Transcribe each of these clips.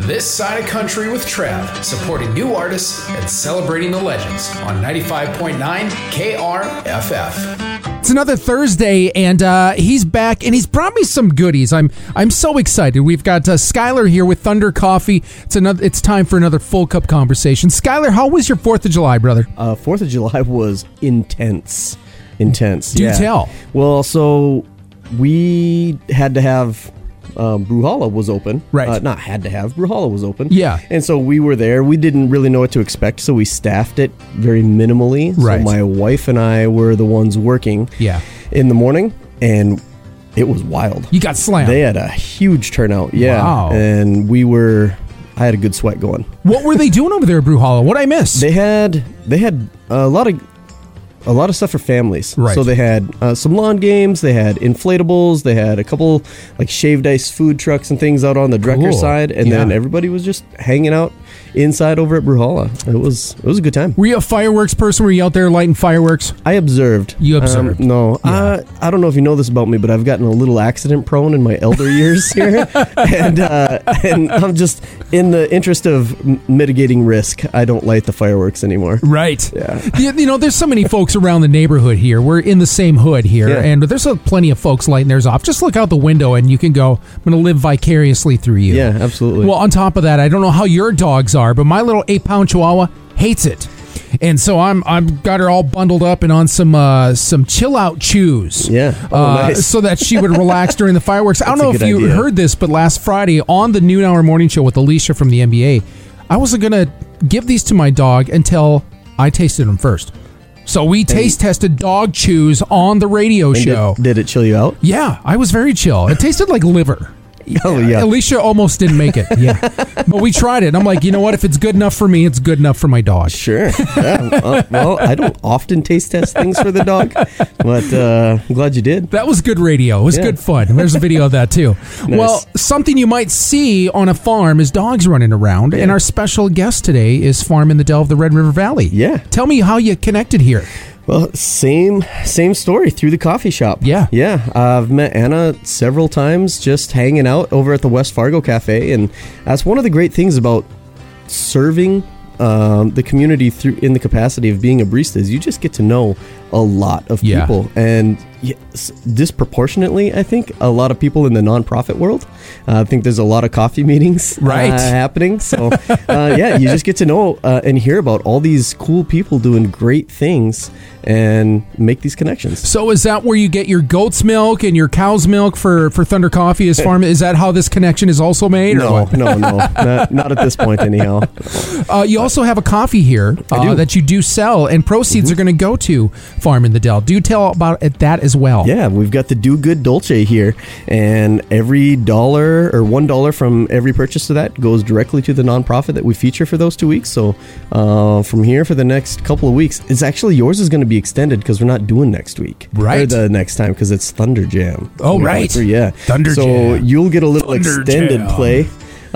This Side of Country with Trav, supporting new artists and celebrating the legends on 95.9 KRFF. It's another Thursday, and he's back, and he's brought me some goodies. I'm so excited. We've got Skylar here with Thunder Coffee. It's time for another full cup conversation. Skylar, how was your 4th of July, brother? 4th of July was intense. Do tell. Well, so we had to have Brewhalla was open. Right. Not had to have. Brewhalla was open. Yeah. And so we were there. We didn't really know what to expect, so we staffed it very minimally. Right. So my wife and I were the ones working in the morning, and it was wild. You got slammed. They had a huge turnout. Yeah. Wow. And I had a good sweat going. What were they doing over there at Brewhalla? What'd I miss? They had a lot of stuff for families. Right. So they had some lawn games, they had inflatables, they had a couple like shaved ice food trucks and things out on the Drecker side, and then everybody was just hanging out inside over at Brewhalla. It was a good time. Were you a fireworks person? Were you out there lighting fireworks? I observed. You observed? No. Yeah. I don't know if you know this about me, but I've gotten a little accident prone in my elder years here. and I'm just, in the interest of mitigating risk, I don't light the fireworks anymore. Right. Yeah. You know, there's so many folks around the neighborhood here. We're in the same hood here, and there's plenty of folks lighting theirs off. Just look out the window and you can go, I'm going to live vicariously through you. Yeah, absolutely. Well, on top of that, I don't know how your dogs are, but my little 8-pound Chihuahua hates it. And so I've got her all bundled up and on some chill out chews. Yeah. Nice. So that she would relax during the fireworks. I don't know if you heard this, but last Friday on the Noon Hour Morning Show with Alicia from the NBA, I wasn't going to give these to my dog until I tasted them first. So we taste tested dog chews on the radio show. Did it chill you out? Yeah, I was very chill. It tasted like liver. Oh, yeah. Alicia almost didn't make it. Yeah. But we tried it. And I'm like, you know what? If it's good enough for me, it's good enough for my dog. Sure. Yeah. Well, I don't often taste test things for the dog, but I'm glad you did. That was good radio. It was good fun. There's a video of that, too. Nice. Well, something you might see on a farm is dogs running around. Yeah. And our special guest today is Farm in the Dell of the Red River Valley. Yeah. Tell me how you connected here. Well, same story through the coffee shop. Yeah. Yeah. I've met Anna several times just hanging out over at the West Fargo Cafe, and that's one of the great things about serving the community in the capacity of being a barista is you just get to know a lot of people. And disproportionately, I think, a lot of people in the nonprofit world. I think there's a lot of coffee meetings happening. So, you just get to know and hear about all these cool people doing great things and make these connections. So is that where you get your goat's milk and your cow's milk for Thunder Coffee as farm? Is that how this connection is also made? No. Not at this point, anyhow. You also have a coffee here that you do sell, and proceeds are going to go to Farm in the Dell. Do tell about that as well. Yeah, we've got the Do Good Dolce here, and every $1 or $1 from every purchase of that goes directly to the nonprofit that we feature for those 2 weeks. So from here for the next couple of weeks, it's actually yours is going to be extended because we're not doing next week. Right. Or the next time because it's Thunder Jam. Oh, right. Yeah. Thunder Jam. So you'll get a little extended play.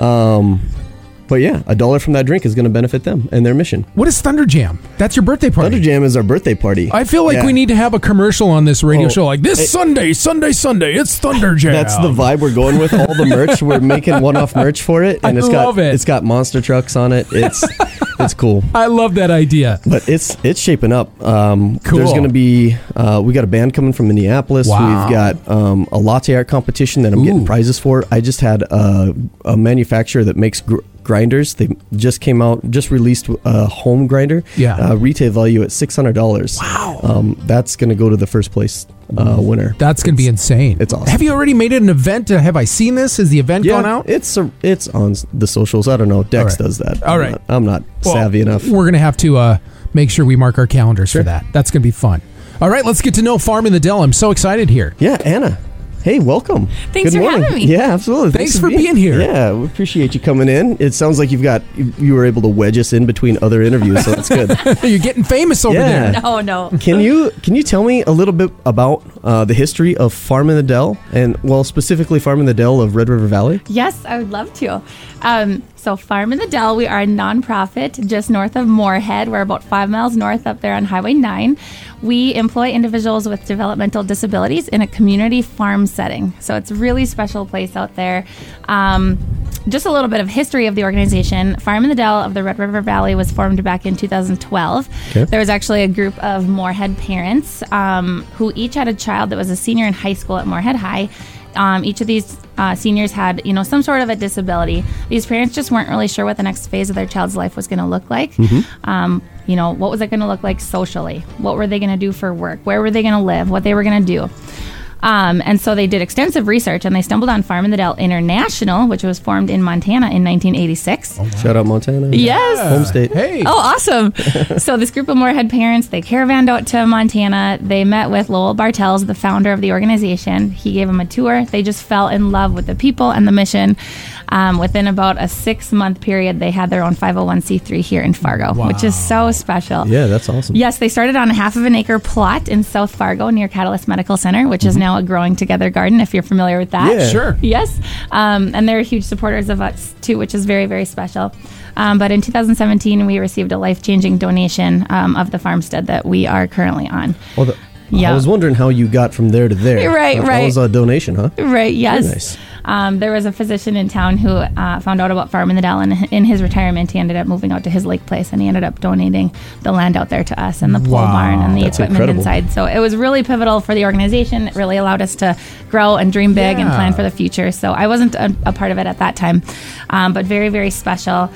But yeah, $1 from that drink is going to benefit them and their mission. What is Thunder Jam? That's your birthday party. Thunder Jam is our birthday party. I feel like we need to have a commercial on this radio show. Like this Sunday, it's Thunder Jam. That's the vibe we're going with. All the merch, we're making one-off merch for it, and it's got monster trucks on it. It's cool. I love that idea. But it's shaping up. Cool. There's going to be we got a band coming from Minneapolis. Wow. We've got a latte art competition that I'm getting prizes for. I just had a manufacturer that makes grinders. They just released a home grinder. Yeah. Retail value at $600. Wow. That's going to go to the first place winner. That's going to be insane. It's awesome. Have you already made it an event? Have I seen this? Has the event gone out? It's on the socials. I don't know. Dex does that. All right. I'm not savvy enough. We're going to have to make sure we mark our calendars for that. That's going to be fun. All right, let's get to know Farm in the Dell. I'm so excited here. Yeah, Anna. Hey, welcome. Thanks Good for morning. having me. Yeah, absolutely. Thanks for being here. Yeah, we appreciate you coming in. It sounds like you were able to wedge us in between other interviews, so that's good. You're getting famous over there. No. Can you tell me a little bit about the history of Farm in the Dell, and specifically Farm in the Dell of Red River Valley? Yes, I would love to. So Farm in the Dell, we are a nonprofit just north of Moorhead. We're about 5 miles north up there on Highway 9. We employ individuals with developmental disabilities in a community farm setting. So it's a really special place out there. just a little bit of history of the organization. Farm in the Dell of the Red River Valley was formed back in 2012. Okay. There was actually a group of Moorhead parents who each had a child that was a senior in high school at Moorhead High. Each of these seniors had, some sort of a disability. These parents just weren't really sure what the next phase of their child's life was going to look like. What was it going to look like socially? What were they going to do for work? Where were they going to live? What they were going to do? And so they did extensive research, and they stumbled on Farm in the Dell International, which was formed in Montana in 1986. Oh, wow. Shout out Montana. Yes. Home state. Hey. Oh, awesome. So this group of Moorhead parents, they caravanned out to Montana. They met with Lowell Bartels, the founder of the organization. He gave them a tour. They just fell in love with the people and the mission. Within about a 6-month period, they had their own 501c3 here in Fargo, which is so special. Yeah, that's awesome. Yes, they started on a 1/2 acre plot in South Fargo near Catalyst Medical Center, which is now a Growing Together garden, if you're familiar with that. Yeah. Sure. Yes. And they're huge supporters of us, too, which is very, very special. But in 2017, we received a life-changing donation of the farmstead that we are currently on. Well, I was wondering how you got from there to there. Right. That was a donation, huh? Right, yes. Very nice. There was a physician in town who found out about Farm in the Dell, and in his retirement, he ended up moving out to his lake place, and he ended up donating the land out there to us and the pole barn and the equipment incredible. inside. So it was really pivotal for the organization. It really allowed us to grow and dream big and plan for the future. So I wasn't a part of it at that time, but very, very special.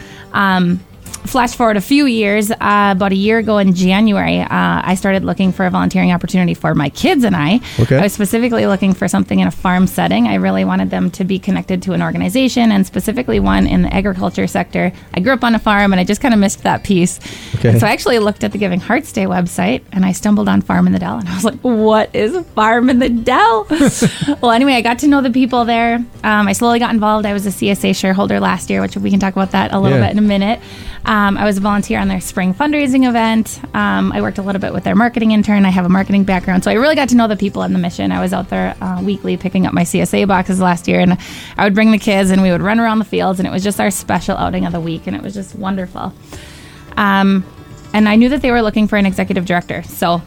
Flash forward a few years, about a year ago in January, I started looking for a volunteering opportunity for my kids and I. Okay. I was specifically looking for something in a farm setting. I really wanted them to be connected to an organization, and specifically one in the agriculture sector. I grew up on a farm, and I just kind of missed that piece. Okay. And so I actually looked at the Giving Hearts Day website, and I stumbled on Farm in the Dell, and I was like, what is Farm in the Dell? Well, anyway, I got to know the people there. I slowly got involved. I was a CSA shareholder last year, which we can talk about that a little bit in a minute. I was a volunteer on their spring fundraising event. I worked a little bit with their marketing intern. I have a marketing background, so I really got to know the people and the mission. I was out there weekly picking up my CSA boxes last year, and I would bring the kids, and we would run around the fields, and it was just our special outing of the week, and it was just wonderful. And I knew that they were looking for an executive director, so,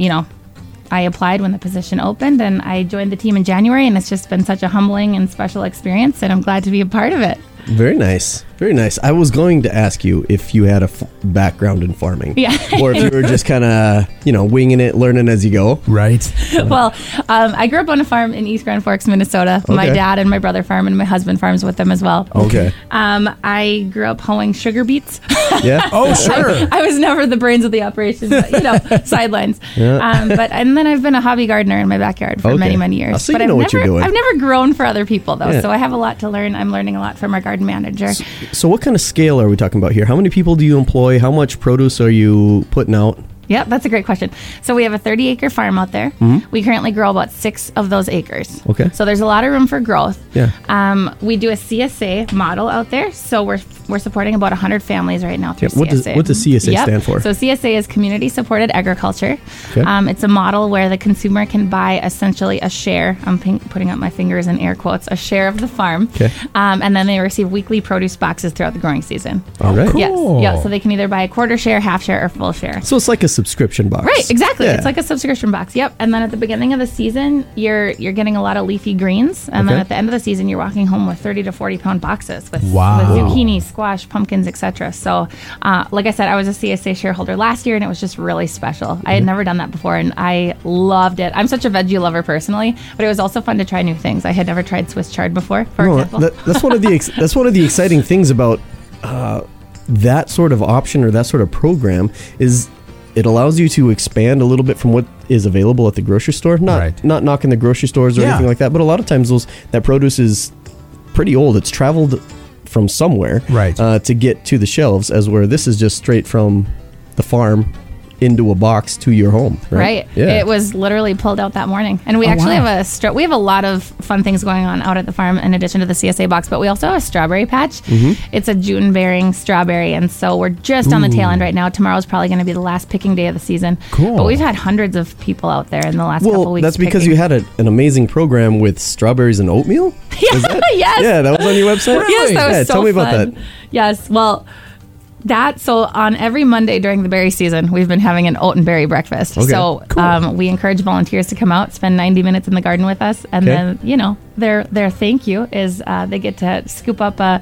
I applied when the position opened, and I joined the team in January, and it's just been such a humbling and special experience, and I'm glad to be a part of it. Very nice. Very nice. I was going to ask you if you had a background in farming. Yeah. Or if you were just kind of, winging it, learning as you go. Right. Well, I grew up on a farm in East Grand Forks, Minnesota. Okay. My dad and my brother farm, and my husband farms with them as well. Okay. I grew up hoeing sugar beets. Yeah. Oh, sure. I was never the brains of the operation, but, sidelines. Yeah. And then I've been a hobby gardener in my backyard for many, many years. So you but know what you're doing. I've never grown for other people, though, Yeah. so I have a lot to learn. I'm learning a lot from our garden manager. So what kind of scale are we talking about here? How many people do you employ? How much produce are you putting out? Yeah, that's a great question. So we have a 30-acre farm out there. Mm-hmm. We currently grow about 6 of those acres. Okay. So there's a lot of room for growth. Yeah. We do a CSA model out there. So we're supporting about 100 families right now through CSA. What does CSA stand for? So CSA is Community Supported Agriculture. Okay. It's a model where the consumer can buy essentially a share. I'm putting up my fingers in air quotes, a share of the farm. Okay. And then they receive weekly produce boxes throughout the growing season. All right. Cool. Yes. Yeah. So they can either buy a quarter share, half share, or full share. So it's like a subscription box. Right, exactly. Yeah. It's like a subscription box. Yep. And then at the beginning of the season, you're getting a lot of leafy greens, and then Okay. at the end of the season, you're walking home with 30 to 40 pound boxes with Wow. zucchini, squash, pumpkins, etc. So, like I said, I was a CSA shareholder last year, and it was just really special. I had never done that before, and I loved it. I'm such a veggie lover personally, but it was also fun to try new things. I had never tried Swiss chard before, for example. That's one of the exciting things about that sort of option or that sort of program is it allows you to expand a little bit from what is available at the grocery store. Not knocking the grocery stores or anything like that, but a lot of times that produce is pretty old. It's traveled from somewhere to get to the shelves, as where this is just straight from the farm into a box to your home. Right. Yeah. It was literally pulled out that morning. And we actually have we have a lot of fun things going on out at the farm in addition to the CSA box, but we also have a strawberry patch. Mm-hmm. It's a June bearing strawberry, and so we're just on the tail end right now. Tomorrow's probably going to be the last picking day of the season. Cool. But we've had hundreds of people out there in the last couple weeks. That's because picking. you had an amazing program with strawberries and oatmeal? Yes. Yeah, that was on your website? Yes, that was so tell me fun. about that. Yes. Well, So on every Monday during the berry season, we've been having an oat and berry breakfast. Okay. So Cool. We encourage volunteers to come out, spend 90 minutes in the garden with us, and then their thank you is they get to scoop up a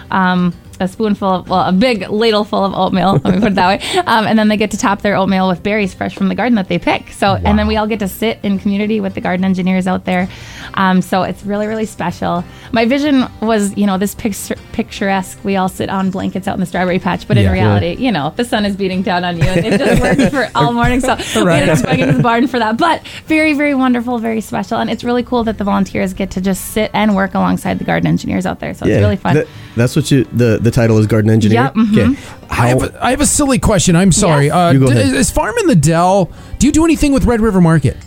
spoonful, a big ladle full of oatmeal, let me put it that way, and then they get to top their oatmeal with berries fresh from the garden that they pick. So, and then we all get to sit in community with the garden engineers out there. So it's really, really special. My vision was, this picturesque, we all sit on blankets out in the strawberry patch, but in reality, the sun is beating down on you, and they've just worked for all morning, so we ended up going into the barn for that. But very, very wonderful, very special, and it's really cool that the volunteers get to just sit and work alongside the garden engineers out there, so it's really fun. That's what the title is, garden engineer? Yep. Mm-hmm. Okay. I have a silly question. I'm sorry. Yes. You go ahead. Is Farm in the Dell, do you do anything with Red River Market?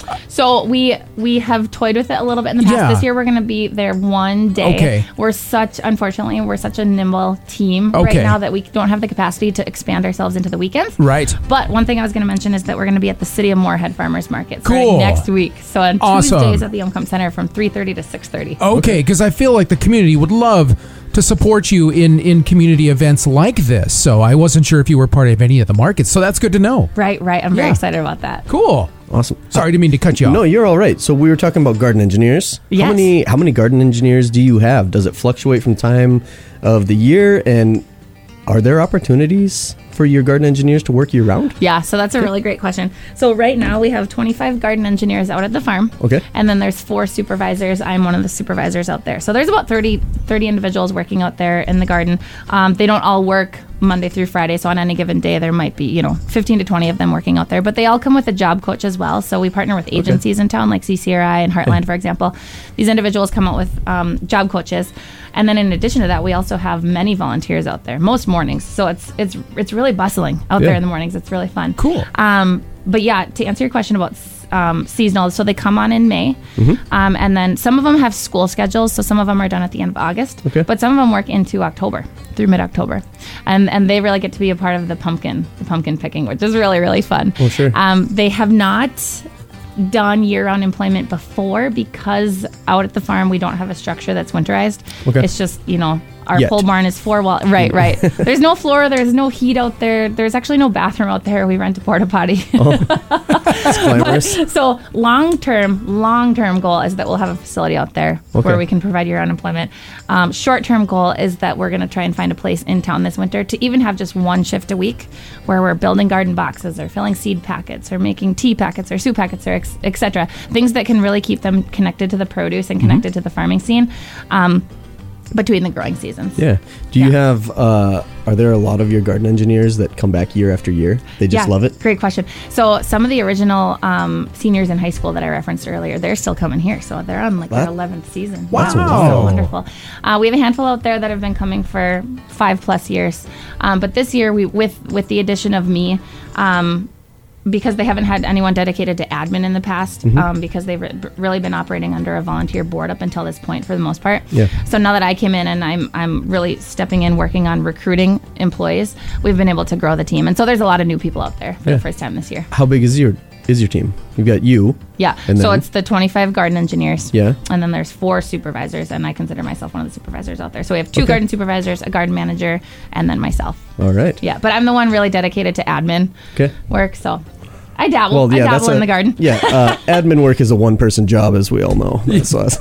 So we have toyed with it a little bit in the past. Yeah. This year we're going to be there one day. Okay. Unfortunately, we're such a nimble team right now that we don't have the capacity to expand ourselves into the weekends. Right. But one thing I was going to mention is that we're going to be at the City of Moorhead Farmers Market Cool. next week. So on Awesome. Tuesdays at the Umcombe Center from 3:30 to 6:30. Okay, because I feel like the community would love to support you in community events like this. So I wasn't sure if you were part of any of the markets. So that's good to know. Right. I'm very excited about that. Cool. Awesome. Sorry, I didn't mean to cut you off. No, you're all right. So we were talking about garden engineers. Yes. How many garden engineers do you have? Does it fluctuate from time of the year? And are there opportunities for your garden engineers to work year round? Yeah, so that's a really great question. So right now we have 25 garden engineers out at the farm. Okay. And then there's 4 supervisors. I'm one of the supervisors out there. So there's about 30 individuals working out there in the garden. They don't all work Monday through Friday, so on any given day there might be 15 to 20 of them working out there, but they all come with a job coach as well. So we partner with agencies in town like CCRI and Heartland, for example. These individuals come out with job coaches, and then in addition to that we also have many volunteers out there most mornings. So it's really bustling out there in the mornings. It's really fun. Cool. But yeah, to answer your question about seasonal, so they come on in May, and then some of them have school schedules, so some of them are done at the end of August, but some of them work into October through mid-October, and they really get to be a part of the pumpkin picking, which is really, really fun. Oh, sure. They have not done year-round employment before because out at the farm we don't have a structure that's winterized. Okay. It's just our pole barn is 4 wall. Right. There's no floor. There's no heat out there. There's actually no bathroom out there. We rent a porta potty. It's glamorous. So long-term goal is that we'll have a facility out there where we can provide year-round employment. Short-term goal is that we're going to try and find a place in town this winter to even have just one shift a week where we're building garden boxes or filling seed packets or making tea packets or soup packets or etc. Things that can really keep them connected to the produce and connected to the farming scene. Between the growing seasons. Yeah. Do you have, are there a lot of your garden engineers that come back year after year? They just love it? Great question. So some of the original seniors in high school that I referenced earlier, they're still coming here. So they're on their 11th season. Wow. That's So wonderful. We have a handful out there that have been coming for 5+ years. But this year, with the addition of me, because they haven't had anyone dedicated to admin in the past, because they've really been operating under a volunteer board up until this point for the most part. Yeah. So now that I came in and I'm really stepping in working on recruiting employees, we've been able to grow the team. And so there's a lot of new people out there for the first time this year. How big is your team? You've got you. Yeah. So it's the 25 garden engineers. Yeah. And then there's 4 supervisors, and I consider myself one of the supervisors out there. So we have 2 garden supervisors, a garden manager, and then myself. All right. Yeah. But I'm the one really dedicated to admin work. So I dabble. Well, I dabble in the garden. Yeah. Admin work is a one-person job, as we all know. That's us.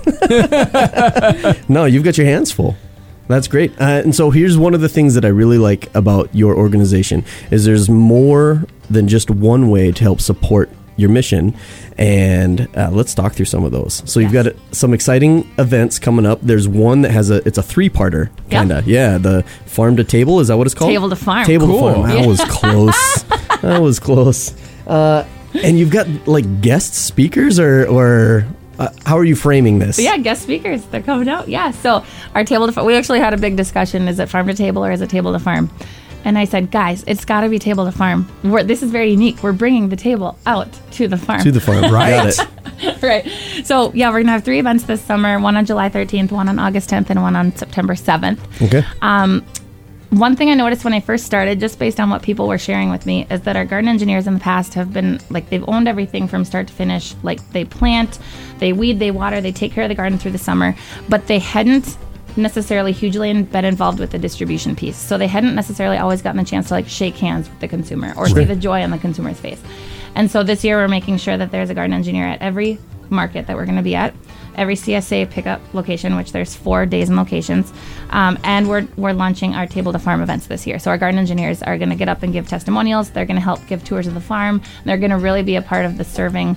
No, you've got your hands full. That's great. And so here's one of the things that I really like about your organization is there's more than just one way to help support your mission, and let's talk through some of those. So you've got some exciting events coming up. There's one that has it's a 3-parter kind of. Yeah, the farm to table, is that what it's called? Table to farm. Table to farm. That was close. That was close. And you've got guest speakers or how are you framing this? Yeah, guest speakers. They're coming out. Yeah. So our table to farm, we actually had a big discussion. Is it farm to table or is it table to farm? And I said, guys, it's got to be table to farm. This is very unique. We're bringing the table out to the farm. To the farm, right. Got it. Right. So, yeah, we're going to have 3 events this summer, one on July 13th, one on August 10th, and one on September 7th. Okay. One thing I noticed when I first started, just based on what people were sharing with me, is that our garden engineers in the past have been, they've owned everything from start to finish. They plant, they weed, they water, they take care of the garden through the summer, but they hadn't necessarily hugely been involved with the distribution piece. So they hadn't necessarily always gotten the chance to like shake hands with the consumer or see the joy on the consumer's face. And so this year we're making sure that there's a garden engineer at every market that we're going to be at, every CSA pickup location, which there's 4 days and locations. And we're launching our Table to Farm events this year. So our garden engineers are going to get up and give testimonials. They're going to help give tours of the farm. They're going to really be a part of the serving,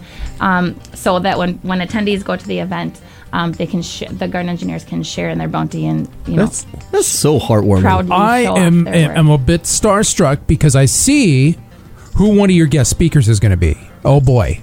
so that when attendees go to the event, they can the garden engineers can share in their bounty and that's so heartwarming. Proudly I am a bit starstruck because I see who one of your guest speakers is going to be. Oh boy.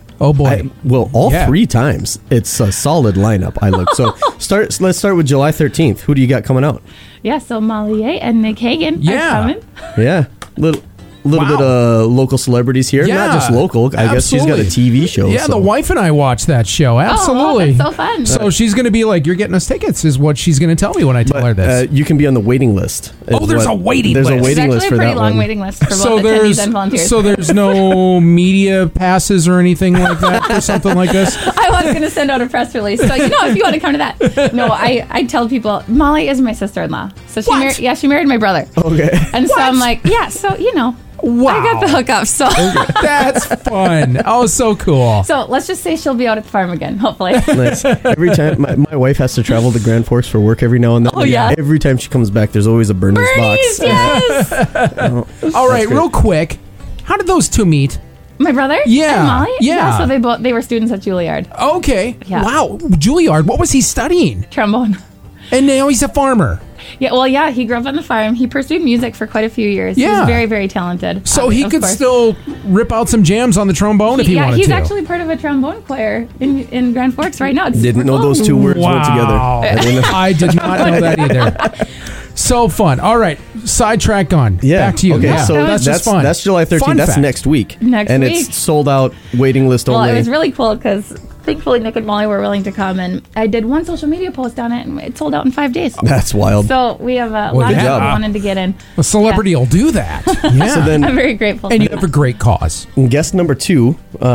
All 3 times. It's a solid lineup. I look. So let's start with July 13th. Who do you got coming out? Yeah, so Molly Ye and Nick Hagan are coming. Yeah. Little bit of local celebrities here. Yeah, not just local. I guess she's got a TV show. Yeah, the wife and I watched that show. Absolutely. Oh, that's so fun. So she's going to be like, you're getting us tickets, is what she's going to tell me when I tell her this. You can be on the waiting list. There's a waiting list. There's a waiting list for that one. It's actually a pretty long waiting list for both attendees and volunteers. So there's no media passes or anything like that for something like this? I was going to send out a press release. So, if you want to come to that. No, I tell people, Molly is my sister-in-law. So she married my brother. Okay. And so I'm like, Wow. I got the hookup, so. That's fun. Oh, so cool. So let's just say she'll be out at the farm again, hopefully. Nice. Every time, my wife has to travel to Grand Forks for work every now and then. Oh, yeah. Every time she comes back, there's always a Bernie's box. Yes! All right, real quick. How did those two meet? My brother? Yeah. And Molly? Yeah. So they were students at Juilliard. Okay. Yeah. Wow. Juilliard, what was he studying? Trombone. And now he's a farmer. Yeah, he grew up on the farm. He pursued music for quite a few years. Yeah. He was very, very talented. So he could still rip out some jams on the trombone if he wanted to. Yeah, he's actually part of a trombone choir in Grand Forks right now. Didn't know those two words went together. I did not know that either. So fun. All right, sidetrack gone. Yeah. Back to you. Okay, yeah. so that's just fun. That's July 13th. That's fact. next week. And it's sold out, waiting list only. Well, it was really cool because thankfully Nick and Molly were willing to come, and I did one social media post on it, and it sold out in 5 days. That's wild. So we have a lot of people wanting to get in. A celebrity will do that. Yeah. So then, I'm very grateful. And you have a great cause. Guest number 2,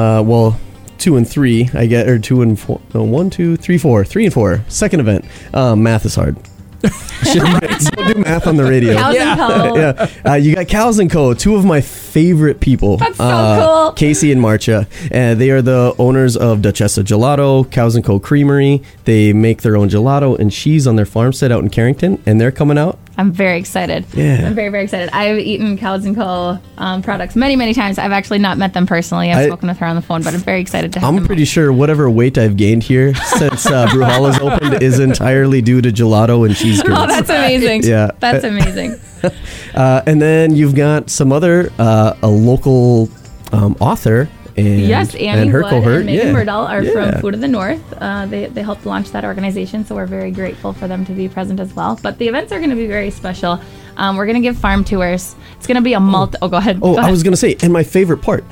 2 and 3, I get, or 2 and 4. No, 1, 2, 3, 4. 3 and 4. Second event. Math is hard. Don't do math on the radio. Cows and Co. You got Cows and Co., 2 of my favorite people. That's so cool. Casey and Marcia. They are the owners of Duchessa Gelato, Cows and Co. Creamery. They make their own gelato and cheese on their farm site out in Carrington, and they're coming out. I'm very excited. Yeah. I'm very, very excited. I've eaten Cows & Co. Products many, many times. I've actually not met them personally. I've spoken with her on the phone, but I'm very excited to have them. I'm pretty sure whatever weight I've gained here since Bruhala's opened is entirely due to gelato and cheese curds. Oh, that's amazing. Yeah. That's amazing. And then you've got some other, a local author. And Annie her Wood cohort. and Megan Murdahl are from Food of the North. They helped launch that organization, so we're very grateful for them to be present as well. But the events are going to be very special. We're going to give farm tours. It's going to be a multi... Oh, go ahead. Oh, I was going to say, and my favorite part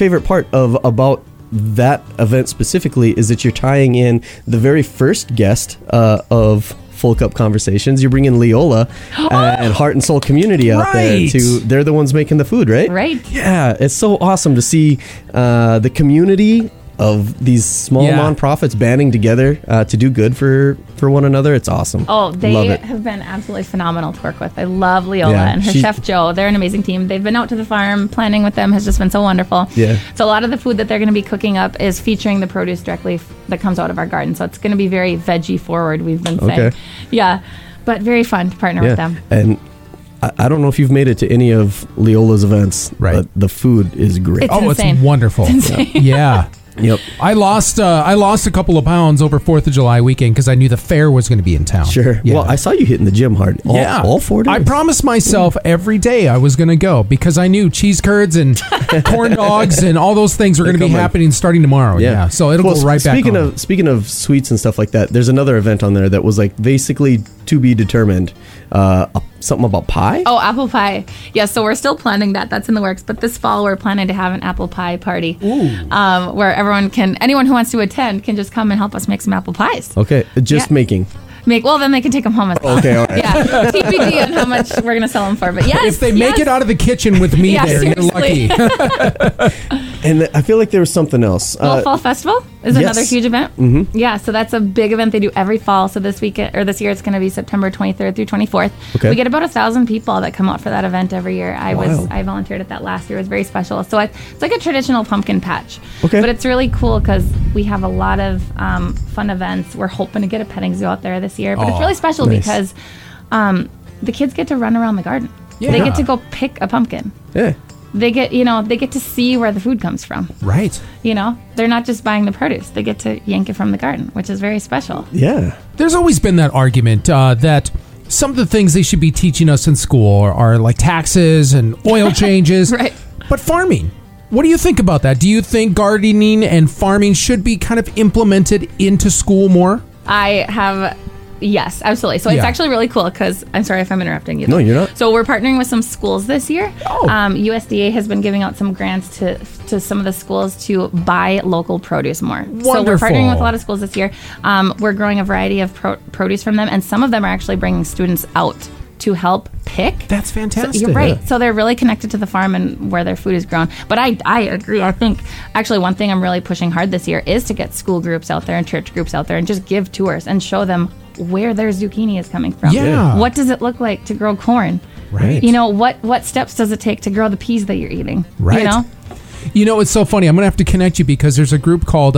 about that event specifically is that you're tying in the very first guest of Full Cup Conversations. You bring in Leola and Heart and Soul Community out there too. They're the ones making the food, right? Right. Yeah, it's so awesome to see the community of these small nonprofits banding together to do good for one another. It's awesome. Oh, they have been absolutely phenomenal to work with. I love Leola and her chef Joe. They're an amazing team. They've been out to the farm. Planning with them has just been so wonderful. Yeah. So a lot of the food that they're going to be cooking up is featuring the produce directly that comes out of our garden. So it's going to be very veggie forward, we've been saying. Okay. Yeah, but very fun to partner with them. And I don't know if you've made it to any of Leola's events, but the food is great. It's insane. It's wonderful. It's insane. Yeah. Yep. I lost a couple of pounds over 4th of July weekend because I knew the fair was going to be in town. Sure. Yeah. Well, I saw you hitting the gym hard. All 4 days. I promised myself every day I was going to go because I knew cheese curds and corn dogs and all those things were going to be happening starting tomorrow. Yeah. So it'll go right back on. Speaking of sweets and stuff like that, there's another event on there that was like basically to be determined. Something about pie? Oh, apple pie. Yeah, so we're still planning that. That's in the works. But this fall, we're planning to have an apple pie party where anyone who wants to attend can just come and help us make some apple pies. Okay, making. Then they can take them home as well. Okay, all right. Yeah, TBD on how much we're going to sell them for. But yes, if they make it out of the kitchen with me there, seriously. you're lucky. And I feel like there was something else. Fall Festival is another huge event. Mm-hmm. Yeah, so that's a big event they do every fall. So this year it's going to be September 23rd through 24th. Okay. We get about 1,000 people that come out for that event every year. I volunteered at that last year. It was very special. So it's like a traditional pumpkin patch. Okay. But it's really cool because we have a lot of fun events. We're hoping to get a petting zoo out there this year. But it's really special because the kids get to run around the garden. Yeah. They get to go pick a pumpkin. Yeah. They get to see where the food comes from. Right. They're not just buying the produce. They get to yank it from the garden, which is very special. Yeah. There's always been that argument that some of the things they should be teaching us in school are like taxes and oil changes. Right. But farming, what do you think about that? Do you think gardening and farming should be kind of implemented into school more? Yes, absolutely. So it's actually really cool because, I'm sorry if I'm interrupting you. No, you're not. So we're partnering with some schools this year. Oh. USDA has been giving out some grants to some of the schools to buy local produce more. Wonderful. So we're partnering with a lot of schools this year. We're growing a variety of produce from them, and some of them are actually bringing students out to help pick. That's fantastic. So you're right. Yeah. So they're really connected to the farm and where their food is grown. But I agree. I think actually one thing I'm really pushing hard this year is to get school groups out there and church groups out there and just give tours and show them where their zucchini is coming from. Yeah. What does it look like to grow corn? Right. What steps does it take to grow the peas that you're eating? Right. It's so funny. I'm going to have to connect you because there's a group called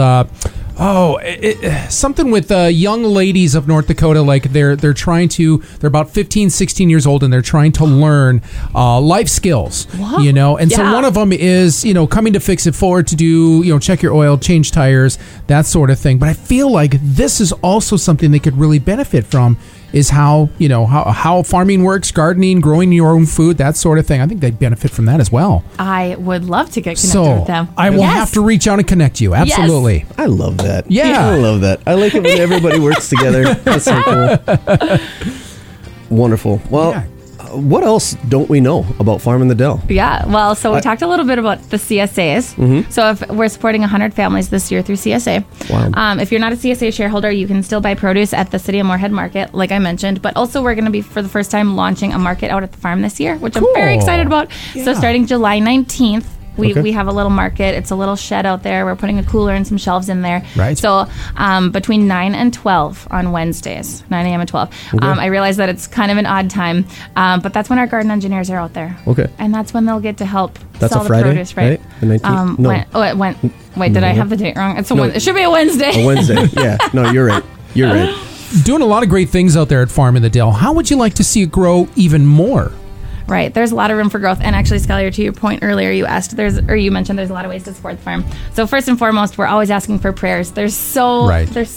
something with young ladies of North Dakota. Like they're about 15, 16 years old, and they're trying to learn life skills. What? So one of them is coming to Fix It Forward to do check your oil, change tires, that sort of thing. But I feel like this is also something they could really benefit from. Is how farming works, gardening, growing your own food, that sort of thing. I think they'd benefit from that as well. I would love to get connected with them. I will have to reach out and connect you. Absolutely. Yes. I love that. Yeah. I love that. I like it when everybody works together. That's so cool. Wonderful. Well, what else don't we know about Farm the Dell? Yeah, well, so we talked a little bit about the CSAs. Mm-hmm. So if we're supporting 100 families this year through CSA. Wow. If you're not a CSA shareholder, you can still buy produce at the City of Moorhead Market, like I mentioned. But also we're going to be, for the first time, launching a market out at the farm this year, which I'm very excited about. Yeah. So starting July 19th, we have a little market. It's a little shed out there. We're putting a cooler and some shelves in there. Right. So between 9 and 12 on Wednesdays, 9 a.m. and 12. Okay. I realize that it's kind of an odd time, but that's when our garden engineers are out there. Okay. And that's when they'll get to help that's sell a Friday, the produce, right? The 19th? No. It went. Wait, did I have the date wrong? It should be a Wednesday. A Wednesday. Yeah. No, you're right. You're right. Doing a lot of great things out there at Farm in the Dell. How would you like to see it grow even more? Right. There's a lot of room for growth. And actually, Skylar, to your point earlier, you mentioned there's a lot of ways to support the farm. So first and foremost, we're always asking for prayers. There's so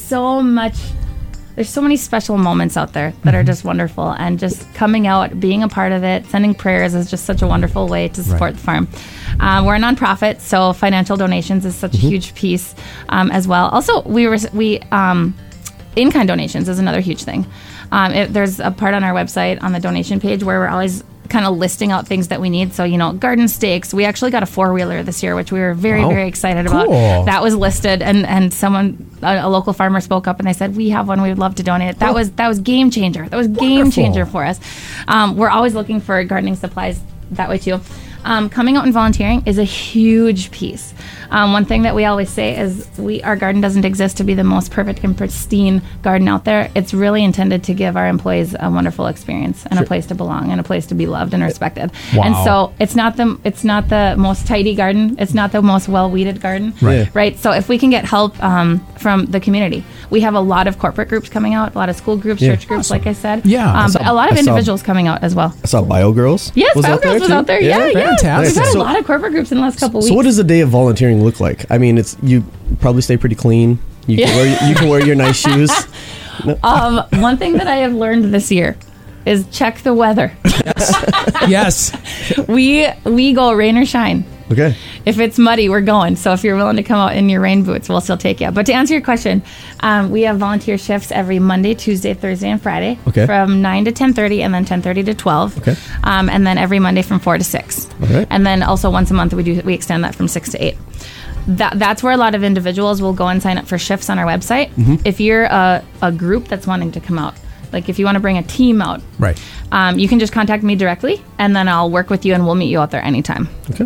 many special moments out there that are just wonderful. And just coming out, being a part of it, sending prayers is just such a wonderful way to support the farm. We're a nonprofit, so financial donations is such a huge piece as well. Also, in-kind donations is another huge thing. There's a part on our website on the donation page where we're always kind of listing out things that we need. So, garden stakes. We actually got a 4-wheeler this year, which we were very, very excited about. That was listed, and someone, a local farmer, spoke up and they said, "We have one. We would love to donate it." That was game changer. That was game changer for us. We're always looking for gardening supplies that way too. Coming out and volunteering is a huge piece. One thing that we always say is our garden doesn't exist to be the most perfect and pristine garden out there. It's really intended to give our employees a wonderful experience and a place to belong and a place to be loved and respected. Wow. And so it's not the most tidy garden. It's not the most well-weeded garden. Right. So if we can get help from the community, we have a lot of corporate groups coming out, a lot of school groups, church groups, like I said. Yeah. But a lot of individuals coming out as well. I saw BioGirls. Yes, BioGirls was out there. Yeah. Fantastic. We've had a lot of corporate groups in the last couple weeks. So what does a day of volunteering look like? I mean, you probably stay pretty clean. You can wear your nice shoes. One thing that I have learned this year is check the weather. Yes. We go rain or shine. Okay. If it's muddy, we're going. So if you're willing to come out in your rain boots, we'll still take you. But to answer your question, we have volunteer shifts every Monday, Tuesday, Thursday, and Friday from 9 to 10:30 and then 10:30 to 12. Okay. And then every Monday from 4 to 6. Okay. And then also once a month we extend that from 6 to 8. That's where a lot of individuals will go and sign up for shifts on our website. Mm-hmm. If you're a group that's wanting to come out, like if you want to bring a team out, right? You can just contact me directly, and then I'll work with you, and we'll meet you out there anytime. Okay.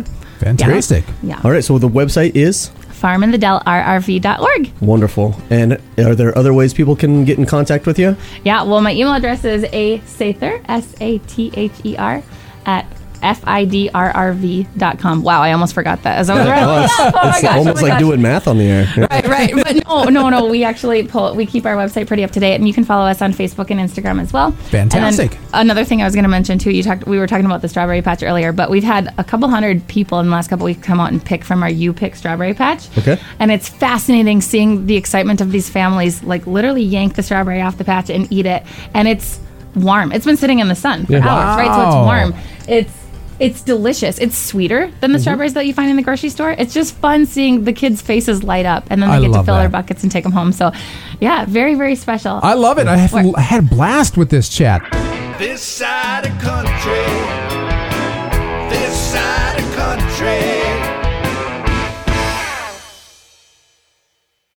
Fantastic. Yeah. All right, so the website is? farminthedellrrv.org. Wonderful. And are there other ways people can get in contact with you? Yeah, well, my email address is asather, SATHER, at FIDRRV.com. Wow, I almost forgot that as I was writing. It's almost like doing math on the air. Right. But no. We actually we keep our website pretty up to date, and you can follow us on Facebook and Instagram as well. Fantastic. And then another thing I was going to mention too, we were talking about the strawberry patch earlier, but we've had a couple hundred people in the last couple weeks come out and pick from our You Pick strawberry patch. Okay. And it's fascinating seeing the excitement of these families, like literally yank the strawberry off the patch and eat it, and it's warm. It's been sitting in the sun for hours, right? So it's warm. It's delicious. It's sweeter than the strawberries that you find in the grocery store. It's just fun seeing the kids' faces light up, and then they get to fill their buckets and take them home. So, yeah, very, very special. I love it. I had a blast with this chat. This side of country. This side of country.